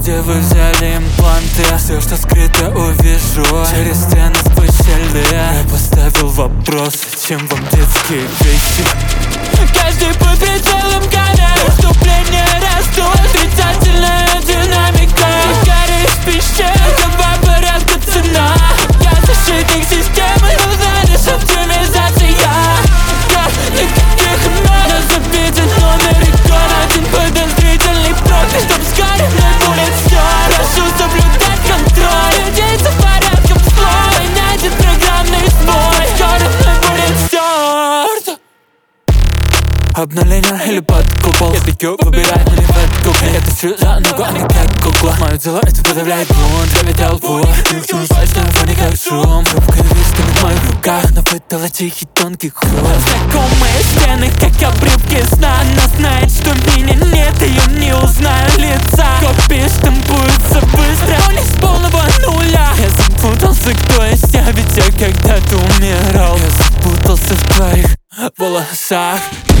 где вы взяли импланты. Все, что скрыто, увижу через стены сквозь щели. Я поставил вопрос, зачем вам детские вещи? Каждый под прицелом камер, вступление растут, отрицательная динамика. Гарри из пещер, два порядка цена. Я защитник системы, нужна лишь оптимизация. Никаких имен, нас запитан номер икон. Один подозрительный профиль, чтоб с Гарри мной будет все. Прошу соблюдать контроль, надеяться порядком слой. Найдет программный сбой, скоро мной будет стерт. Обновление или под купол, я тыкю, выбирай, но не под кукле. Я тащу за ногу, а не как кукла. Мое дело это подавлять бунт, травить толпу. Ты называешь на фоне как шум. Хрупкая виска на моих руках, но выдала тихий тонкий хруст. Знакомые стены, как обрывки сна. Она знает, что меня нет, и я не узнаю лица. Копии штампуются быстро, но не с полного нуля. Я запутался, кто есть я, ведь я когда-то умирал. Я запутался в твоих волосах.